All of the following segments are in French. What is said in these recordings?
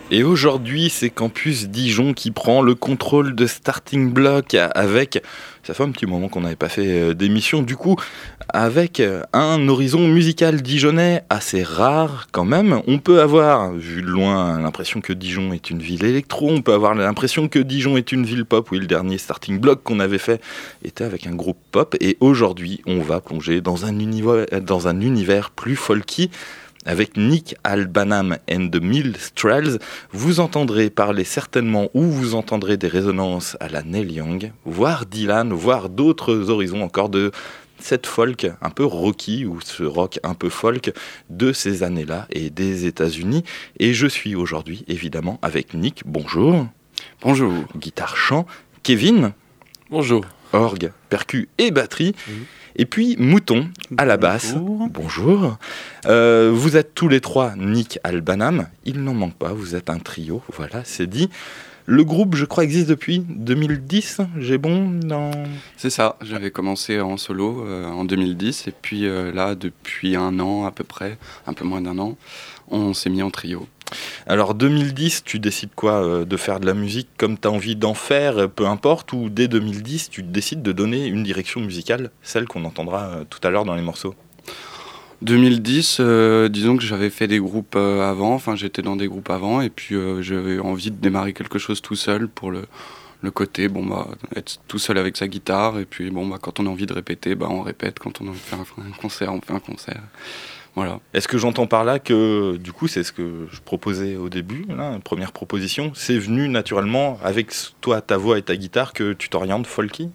Et aujourd'hui, c'est Campus Dijon qui prend le contrôle de Starting Block avec, ça fait un petit moment qu'on n'avait pas fait d'émission, du coup, avec un horizon musical dijonnais assez rare quand même. On peut avoir, vu de loin, l'impression que Dijon est une ville électro, on peut avoir l'impression que Dijon est une ville pop. Oui, le dernier Starting Block qu'on avait fait était avec un groupe pop, et aujourd'hui, on va plonger dans un univers plus folky. Avec Nick Al-Banham and the Minstrels, vous entendrez parler certainement ou vous entendrez des résonances à la Neil Young, voire Dylan, voire d'autres horizons encore de cette folk un peu rocky ou ce rock un peu folk de ces années-là et des États-Unis. Et je suis aujourd'hui évidemment avec Nick. Bonjour. Bonjour. Guitare-chant. Kevin. Bonjour. Orgue, percu et batterie. Et puis Mouton à la basse. Bonjour. Vous êtes tous les trois Nick Al-Banham. Il n'en manque pas, vous êtes un trio. Voilà, c'est dit. Le groupe, je crois, existe depuis 2010. J'ai bon dans... C'est ça, j'avais commencé en solo en 2010. Et puis là, depuis un an à peu près, un peu moins d'un an, on s'est mis en trio. Alors 2010, tu décides quoi de faire de la musique comme tu as envie d'en faire, peu importe, ou dès 2010, tu décides de donner une direction musicale, celle qu'on entendra tout à l'heure dans les morceaux? 2010, disons que j'avais fait des groupes avant, enfin j'étais dans des groupes avant, et puis j'avais envie de démarrer quelque chose tout seul pour le côté, être tout seul avec sa guitare, et puis quand on a envie de répéter, on répète, quand on a envie de faire un concert, on fait un concert. Voilà. Est-ce que j'entends par là que, du coup, c'est ce que je proposais au début, là, une première proposition, c'est venu naturellement avec toi, ta voix et ta guitare, que tu t'orientes folky?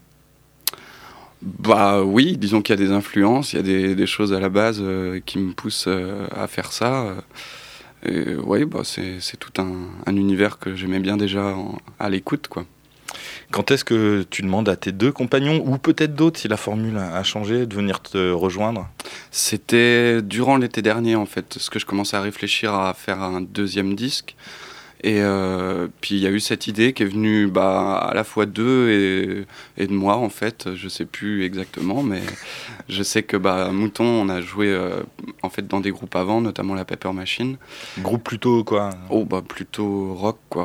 Oui, disons qu'il y a des influences, il y a des choses à la base qui me poussent à faire ça. C'est tout un univers que j'aimais bien déjà à l'écoute, quoi. Quand est-ce que tu demandes à tes deux compagnons, ou peut-être d'autres si la formule a changé, de venir te rejoindre? C'était durant l'été dernier, en fait, parce que je commençais à réfléchir à faire un deuxième disque. Et puis il y a eu cette idée qui est venue à la fois d'eux et de moi, en fait. Je sais plus exactement, mais je sais que Mouton, on a joué en fait dans des groupes avant, notamment la Paper Machine. Groupe plutôt quoi? Plutôt rock, quoi.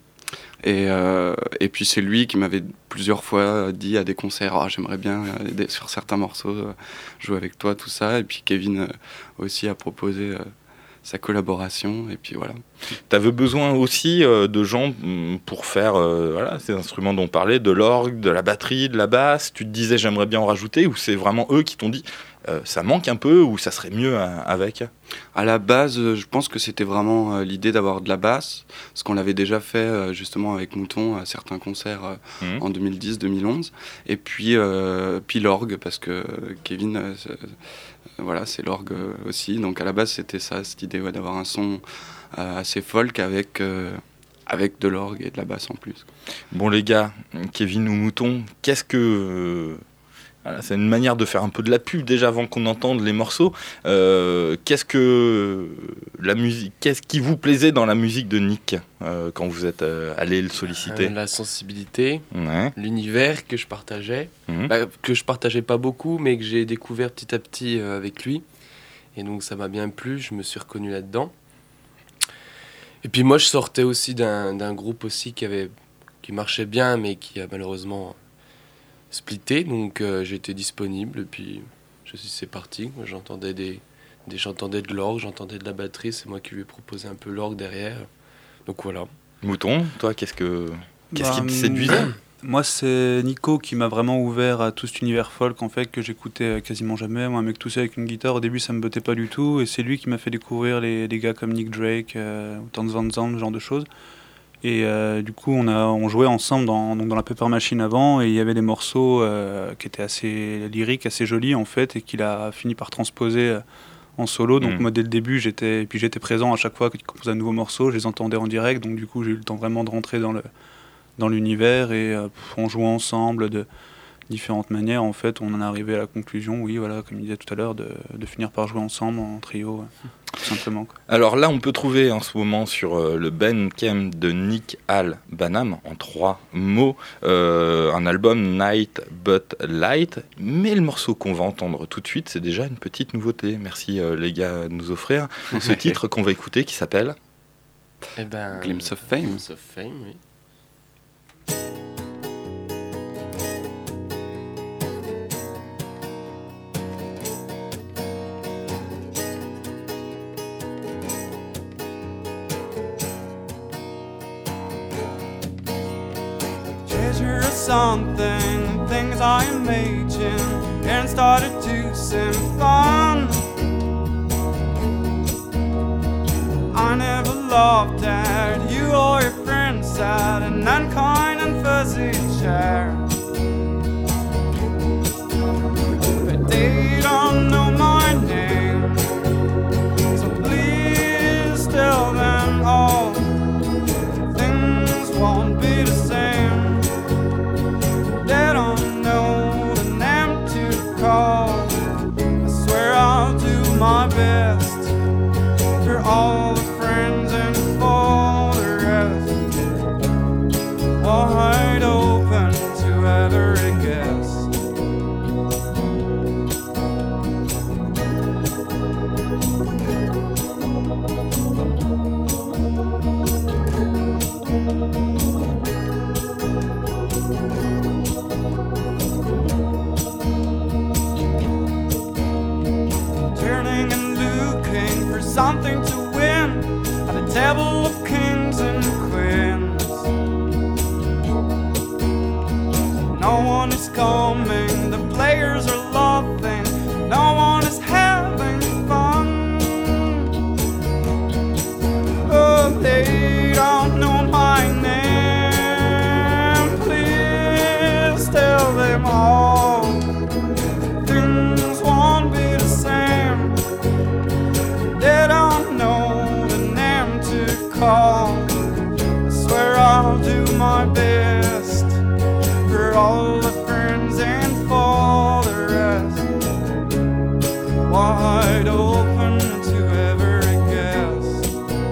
Et puis c'est lui qui m'avait plusieurs fois dit à des concerts, j'aimerais bien sur certains morceaux jouer avec toi, tout ça. Et puis Kevin aussi a proposé sa collaboration, et puis voilà. Tu avais besoin aussi de gens pour faire ces instruments dont on parlait, de l'orgue, de la batterie, de la basse. Tu te disais j'aimerais bien en rajouter, ou c'est vraiment eux qui t'ont dit ça manque un peu, ou ça serait mieux avec? À la base, je pense que c'était vraiment l'idée d'avoir de la basse, parce qu'on l'avait déjà fait justement avec Mouton à certains concerts en 2010-2011, et puis l'orgue, parce que Kevin, c'est l'orgue aussi, donc à la base c'était ça, cette idée d'avoir un son assez folk avec de l'orgue et de la basse en plus. Bon les gars, Kevin ou Mouton, qu'est-ce que... c'est une manière de faire un peu de la pub déjà avant qu'on entende les morceaux. Qu'est-ce qui vous plaisait dans la musique de Nick quand vous êtes allé le solliciter? La sensibilité, ouais. L'univers que je partageais, que je partageais pas beaucoup, mais que j'ai découvert petit à petit avec lui. Et donc ça m'a bien plu, je me suis reconnu là-dedans. Et puis moi je sortais aussi d'un groupe aussi qui marchait bien, mais qui a malheureusement splitté, donc j'étais disponible, et puis c'est parti. J'entendais j'entendais de l'orgue, j'entendais de la batterie, c'est moi qui lui ai proposé un peu l'orgue derrière. Donc voilà. Mouton, toi, qu'est-ce qui te séduisait? Moi, c'est Nico qui m'a vraiment ouvert à tout cet univers folk, en fait, que j'écoutais quasiment jamais. Moi, un mec tout seul avec une guitare, au début, ça me bottait pas du tout, et c'est lui qui m'a fait découvrir les gars comme Nick Drake, ou Townes Van Zandt, ce genre de choses. Et du coup, on jouait ensemble dans la Paper Machine avant, et il y avait des morceaux qui étaient assez lyriques, assez jolis, en fait, et qu'il a fini par transposer en solo. Donc moi, dès le début, j'étais présent à chaque fois qu'il composait un nouveau morceau, je les entendais en direct, donc du coup, j'ai eu le temps vraiment de rentrer dans l'univers, et en jouant ensemble de différentes manières, en fait, on en est arrivé à la conclusion, oui, voilà, comme il disait tout à l'heure, de finir par jouer ensemble en trio, tout simplement. Alors là, on peut trouver en ce moment sur le Bandcamp de Nick Al-Banham, en 3 mots, un album Night But Light, mais le morceau qu'on va entendre tout de suite, c'est déjà une petite nouveauté. Merci les gars de nous offrir ce titre qu'on va écouter qui s'appelle... Glimpse of Fame. Glimpse of Fame, oui. Treasure of something, things I imagined, and started to seem fun. I never laughed at you or your friends sat in an unkind and fuzzy chair. But they don't know my name, so please tell them all. Things won't be the same. They don't know the name to call. I swear I'll do my best for all the friends and for the rest. Wide open to every guest. Turning and looking for something to win at a table of kings and queens. No one is coming, the players are laughing, no one is having fun. Oh, they don't know my name, please tell them all. Things won't be the same. They don't know the name to call. I swear I'll do my best for all the friends and for the rest. Wide open to every guest.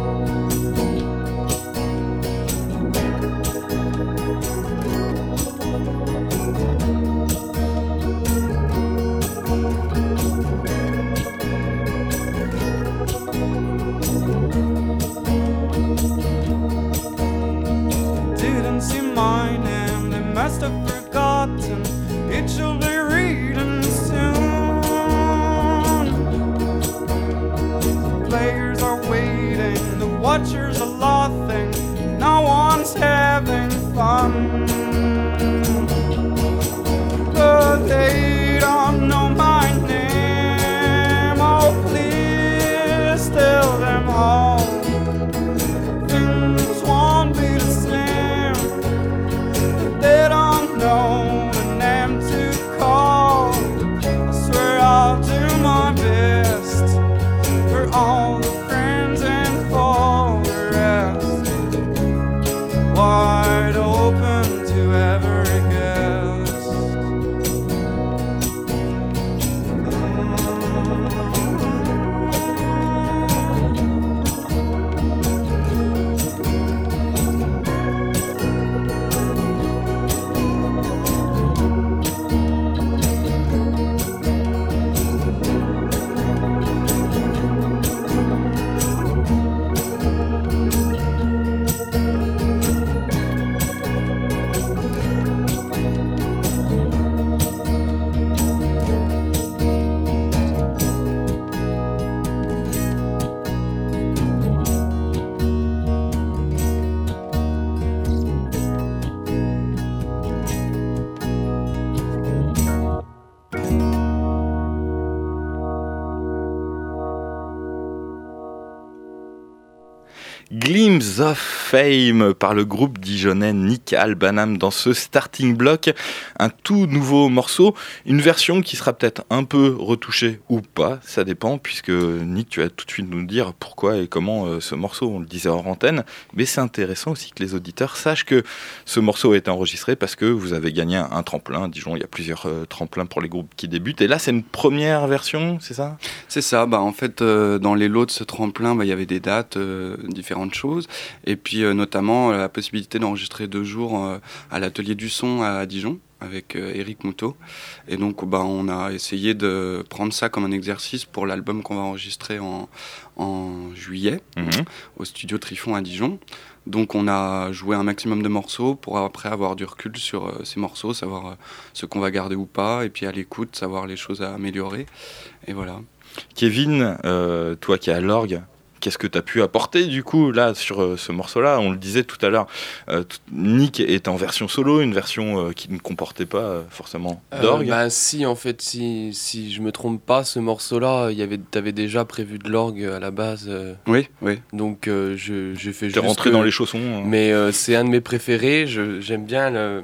Didn't see my name, they must have forgotten. It shall be reading soon. Players are waiting, the watchers are laughing, no one's having fun. But they don't know my name, oh please tell them all. Things won't be the same. They don't know the name to call. I swear I'll do my best for all the friends and for the rest. Wide open to every guest. Glimpse of Fame par le groupe dijonnais Nick Albanham dans ce starting block, un tout nouveau morceau, une version qui sera peut-être un peu retouchée ou pas, ça dépend, puisque Nick, tu vas tout de suite nous dire pourquoi et comment ce morceau, on le disait hors antenne, mais c'est intéressant aussi que les auditeurs sachent que ce morceau a été enregistré parce que vous avez gagné un tremplin à Dijon. Il y a plusieurs tremplins pour les groupes qui débutent, et là c'est une première version, c'est ça ? C'est ça, en fait dans les lots de ce tremplin il y avait des dates, différentes choses. Et puis notamment la possibilité d'enregistrer 2 jours à l'atelier du son à Dijon avec Eric Moutot. Et donc on a essayé de prendre ça comme un exercice pour l'album qu'on va enregistrer en juillet au studio Trifon à Dijon. Donc on a joué un maximum de morceaux pour après avoir du recul sur ces morceaux, savoir ce qu'on va garder ou pas, et puis à l'écoute, savoir les choses à améliorer. Et voilà. Kevin, toi qui es à l'orgue, qu'est-ce que tu as pu apporter du coup là sur ce morceau-là ? On le disait tout à l'heure, Nick est en version solo, une version qui ne comportait pas forcément d'orgue. Si, en fait, si je me trompe pas, ce morceau-là, t'avais déjà prévu de l'orgue à la base. Oui. Donc j'ai fait juste... T'es rentré dans les chaussons. Mais c'est un de mes préférés, j'aime bien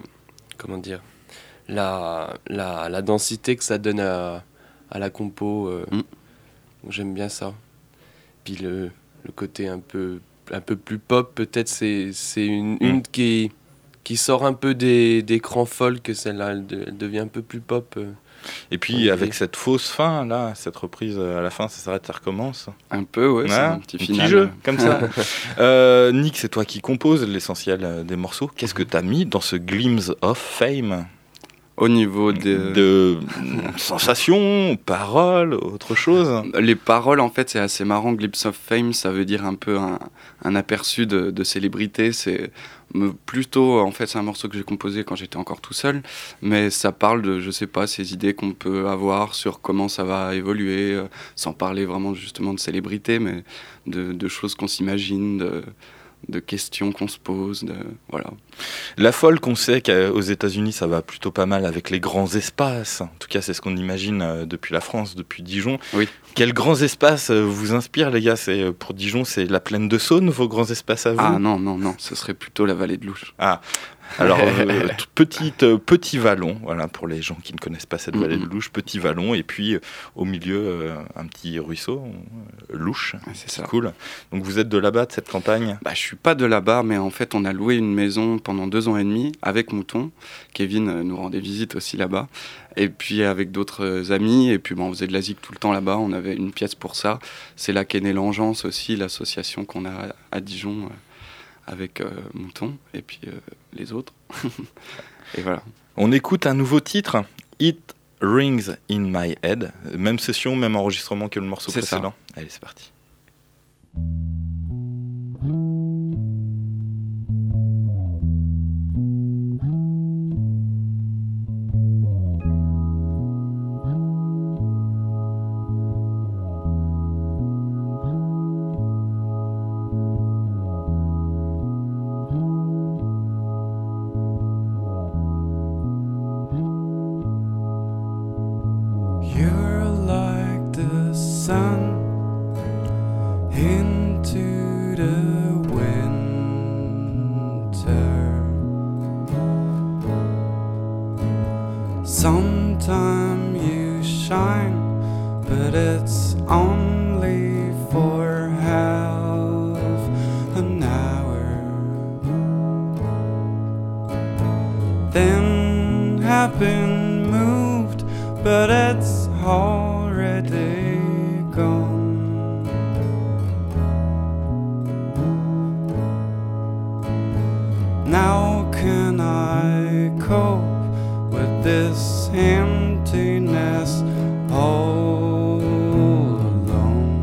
la densité que ça donne à la compo. Donc j'aime bien ça. Puis le côté un peu plus pop, peut-être, c'est une qui sort un peu des crans folk, celle-là, elle devient un peu plus pop. Et puis avec cette fausse fin, là, cette reprise à la fin, ça s'arrête, ça recommence. Un peu, ouais, c'est un petit jeu, comme ça. Nick, c'est toi qui composes l'essentiel des morceaux. Qu'est-ce que tu as mis dans ce Glimpse of Fame ? Au niveau de sensations, paroles, autre chose. Les paroles, en fait, c'est assez marrant. Glimpse of Fame, ça veut dire un peu un aperçu de célébrité. C'est plutôt, en fait, c'est un morceau que j'ai composé quand j'étais encore tout seul, mais ça parle de, je sais pas, ces idées qu'on peut avoir sur comment ça va évoluer, sans parler vraiment justement de célébrité, mais de choses qu'on s'imagine, de questions qu'on se pose, voilà. La folk, on sait qu'aux États-Unis ça va plutôt pas mal avec les grands espaces. En tout cas, c'est ce qu'on imagine depuis la France, depuis Dijon. Oui. Quels grands espaces vous inspirent, les gars ? Pour Dijon, c'est la plaine de Saône, vos grands espaces à vous ? Ah non, ce serait plutôt la vallée de l'Ouche. Ah. Alors, petit vallon, voilà, pour les gens qui ne connaissent pas cette vallée de l'Ouche, petit vallon, et puis au milieu, un petit ruisseau, l'Ouche, c'est ça. Cool. Donc vous êtes de là-bas, de cette campagne ? Je suis pas de là-bas, mais en fait, on a loué une maison pendant 2 ans et demi avec Mouton. Kevin nous rendait visite aussi là-bas, et puis avec d'autres amis, et puis on faisait de la zik tout le temps là-bas, on avait une pièce pour ça. C'est là qu'est née l'Engeance aussi, l'association qu'on a à Dijon, avec Mouton et puis les autres. Et voilà. On écoute un nouveau titre, It Rings in My Head. Même session, même enregistrement que le morceau précédent. Ça. Allez, c'est parti. You're like the sun into the winter. Sometime you shine, but it's only for half an hour. Then have been moved, but it's already gone. Now can I cope with this emptiness all alone?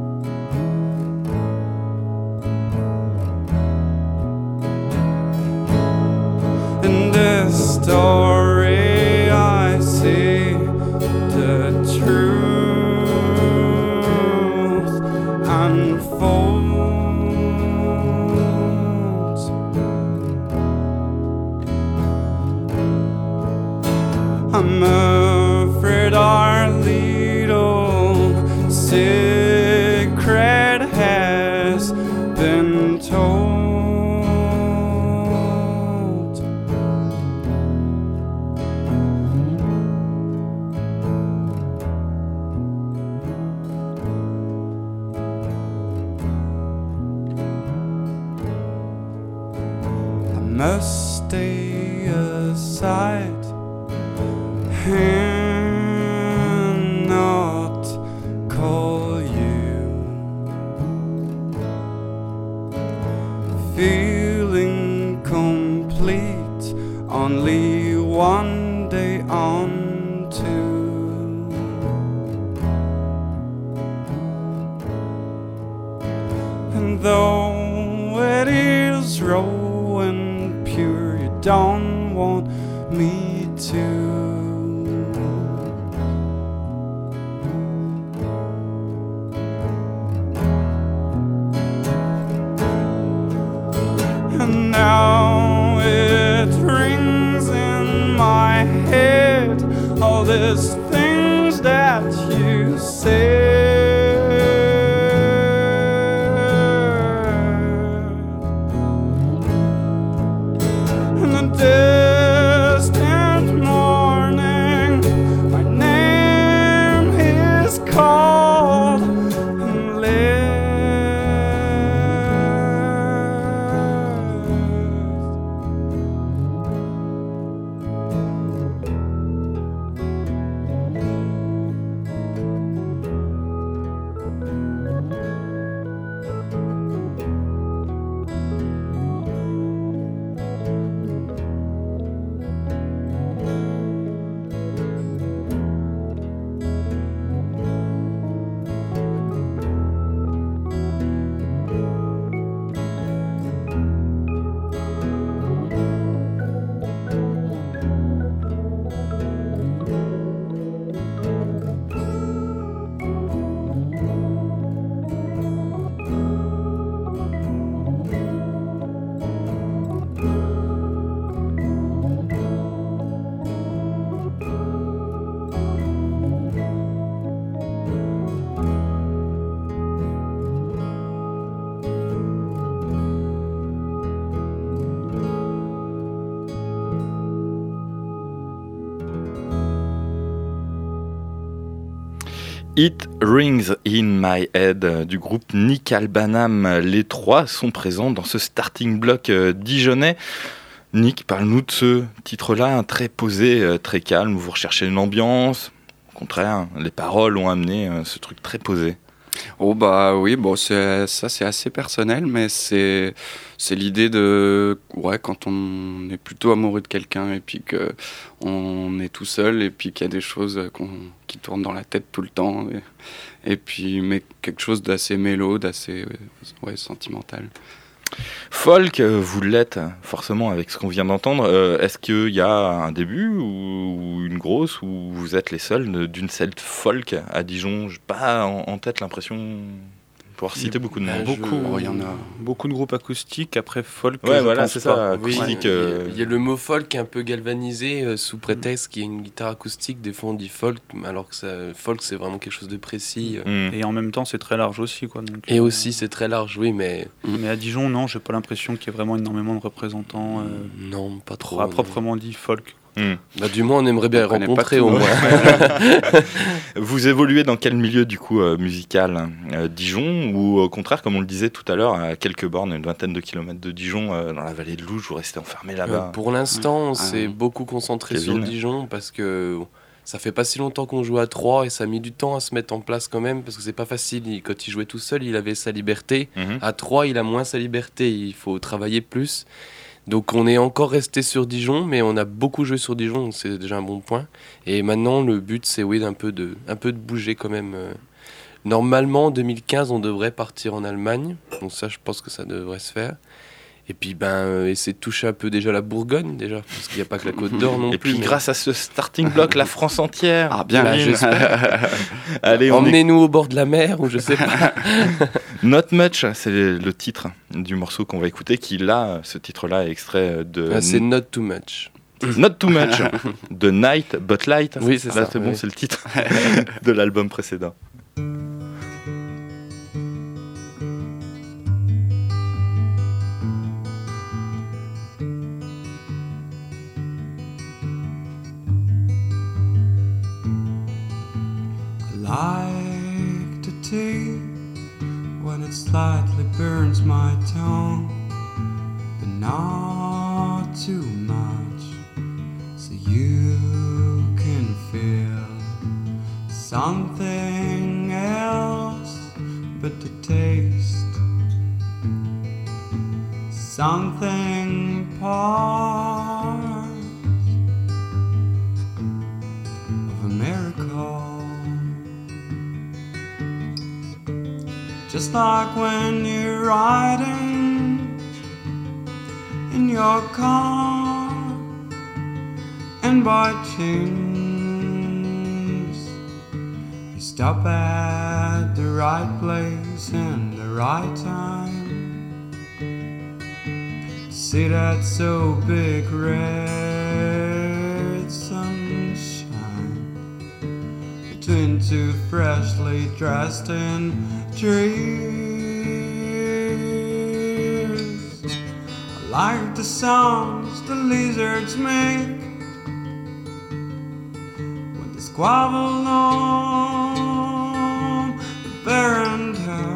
In this story I see the truth unfolds. I'm afraid our little secret has been told. I must stay aside and not call you. complete, only one day on two. And though it is raw and pure, you don't want me to. And now it rings in my head, all these things that you said. In the distant morning, my name is called and left. It Rings in My Head du groupe Nick Albanham. Les trois sont présents dans ce starting block dijonnais. Nick, parle-nous de ce titre-là, très posé, très calme. Vous recherchez une ambiance. Au contraire, les paroles ont amené ce truc très posé. Oh bah oui, bon c'est assez personnel, mais c'est l'idée de quand on est plutôt amoureux de quelqu'un et puis que on est tout seul et puis qu'il y a des choses qui tournent dans la tête tout le temps et puis mais quelque chose d'assez mélo, d'assez sentimental. Folk, vous l'êtes forcément avec ce qu'on vient d'entendre. Est-ce qu'il y a un début ou une grosse, ou vous êtes les seuls d'une scène folk à Dijon? J'ai pas en tête l'impression pouvoir citer beaucoup de noms. Il y en a beaucoup de groupes acoustiques, après folk. Ouais, voilà, c'est ça. Acoustique. Il y a le mot folk un peu galvanisé sous prétexte qu'il y a une guitare acoustique. Des fois on dit folk, alors que folk c'est vraiment quelque chose de précis. Et en même temps c'est très large aussi, quoi. Donc, et aussi c'est très large, oui, mais. Mais à Dijon, non, j'ai pas l'impression qu'il y ait vraiment énormément de représentants. Non, pas trop. À proprement dit folk. Bah, du moins on aimerait bien les rencontrer au moins. Vous évoluez dans quel milieu du coup musical, Dijon, ou au contraire, comme on le disait tout à l'heure, à quelques bornes, une vingtaine de kilomètres de Dijon, dans la vallée de l'Ouge, vous restez enfermé là-bas? Pour l'instant on s'est beaucoup concentré Kevin. sur Dijon parce que ça fait pas si longtemps qu'on joue à 3 et ça a mis du temps à se mettre en place quand même parce que c'est pas facile. Quand il jouait tout seul, il avait sa liberté. À 3, il a moins sa liberté, il faut travailler plus. Donc on est encore resté sur Dijon, mais on a beaucoup joué sur Dijon, donc c'est déjà un bon point. Et maintenant le but c'est un peu de bouger quand même. Normalement en 2015 on devrait partir en Allemagne, donc ça je pense que ça devrait se faire. Et puis essayer de toucher un peu déjà la Bourgogne déjà, parce qu'il n'y a pas que la Côte d'Or non plus. Et puis grâce à ce starting block, la France entière. Ah bien, j'espère. Allez, emmenez-nous au bord de la mer ou je sais pas. Not Much, c'est le titre du morceau qu'on va écouter, qui là, ce titre-là est extrait de... c'est Not Too Much. Not Too Much, de Night But Light. Oui, c'est ça. C'est bon, c'est le titre de l'album précédent. Like the tea when it slightly burns my tongue, but not too much, so you can feel something else but the taste, something part just like when you're riding in your car and by chance you stop at the right place and the right time to see that so big red sunshine between two freshly dressed in trees. I like the sounds the lizards make when they squabble on the veranda,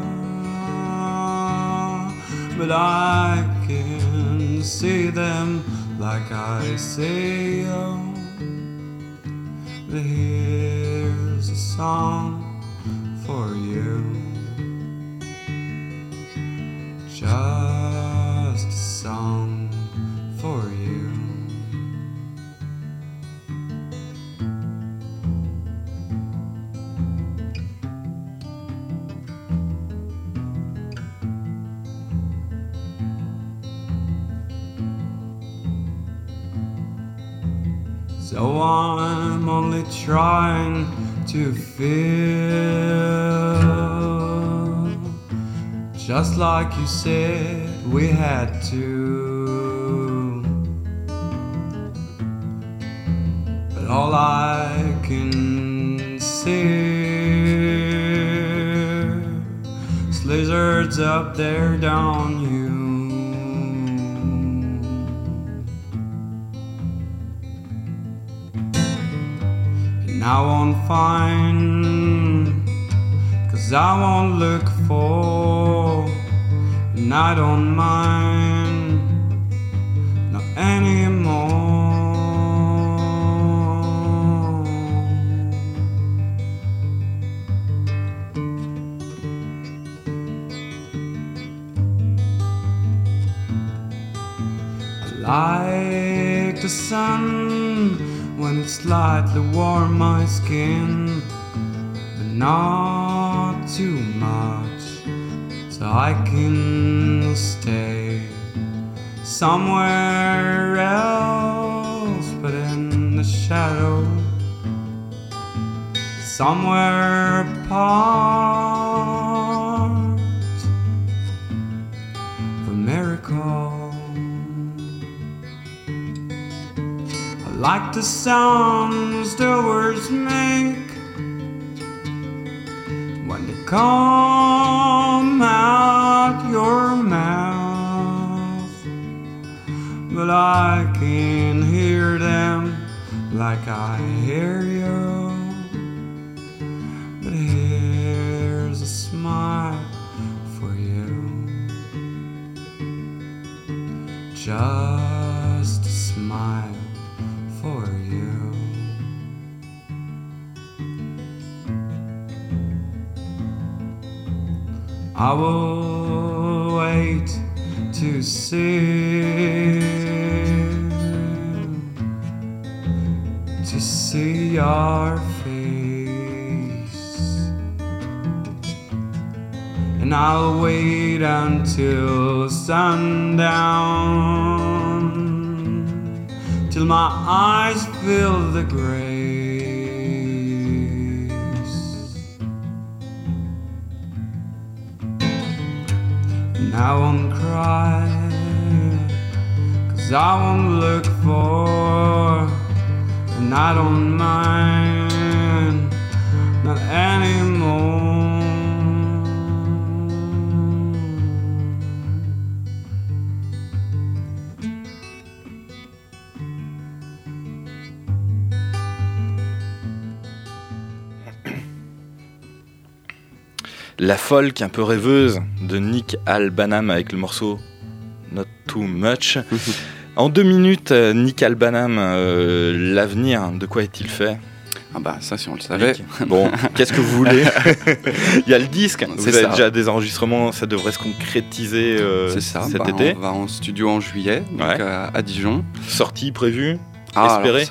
but I can see them like I see you. But here's a song for you, just a song for you. So I'm only trying to feel just like you said we had to, but all I can see is lizards up there down you. And I won't find, 'cause I won't look for, and I don't mind not anymore. I like the sun when it slightly warm my skin, but not too much, so I can stay somewhere else, but in the shadow, somewhere apart, for miracle. I like the sounds the words make when they come out your mouth, but I can hear them like I hear you. But here's a smile for you, just a smile for you. I will wait to see your face, and I'll wait until sundown, till my eyes fill the grace. And I won't cry, 'cause I won't look for, and I don't mind, not anymore. La folk un peu rêveuse de Nick Albanham avec le morceau Not Too Much. En 2 minutes, Nick Albanham, l'avenir, de quoi est-il fait ? Ah bah ça, si on le savait. Bon, qu'est-ce que vous voulez ? Il y a le disque, vous avez ça. déjà des enregistrements, ça devrait se concrétiser cet été. On va en studio en juillet, donc ouais. à Dijon. Sortie prévue, espérée.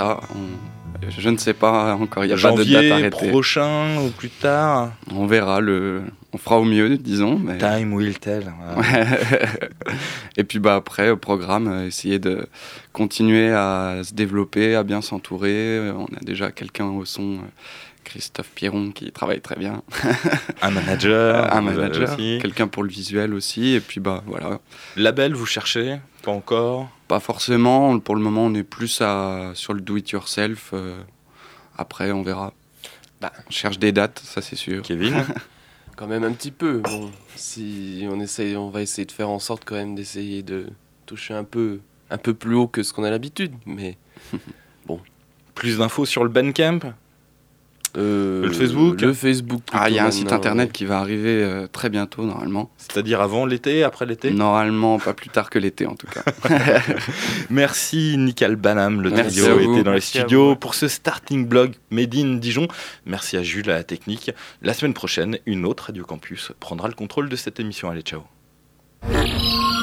Je ne sais pas encore, il n'y a pas de date arrêtée. Janvier prochain ou plus tard ? On verra, on fera au mieux, disons. Mais... Time will tell. Et puis après, au programme, essayer de continuer à se développer, à bien s'entourer. On a déjà quelqu'un au son, Christophe Pierron, qui travaille très bien. Un manager. Aussi. Quelqu'un pour le visuel aussi. Et puis voilà. Label, vous cherchez? Pas encore? Pas forcément. Pour le moment, on est plus sur le do-it-yourself. Après, on verra. On cherche des dates, ça c'est sûr. Kevin? Quand même un petit peu. Bon, si on va essayer de faire en sorte quand même d'essayer de toucher un peu plus haut que ce qu'on a l'habitude. Mais bon. Plus d'infos sur le Bandcamp? Le Facebook? Le Facebook. Il y a un site internet qui va arriver très bientôt, normalement. C'est-à-dire avant l'été, après l'été? Normalement, pas plus tard que l'été, en tout cas. Merci, Nick Albanham, le trio était dans les studios pour ce starting blog Made in Dijon. Merci à Jules, à la technique. La semaine prochaine, une autre Radio Campus prendra le contrôle de cette émission. Allez, ciao.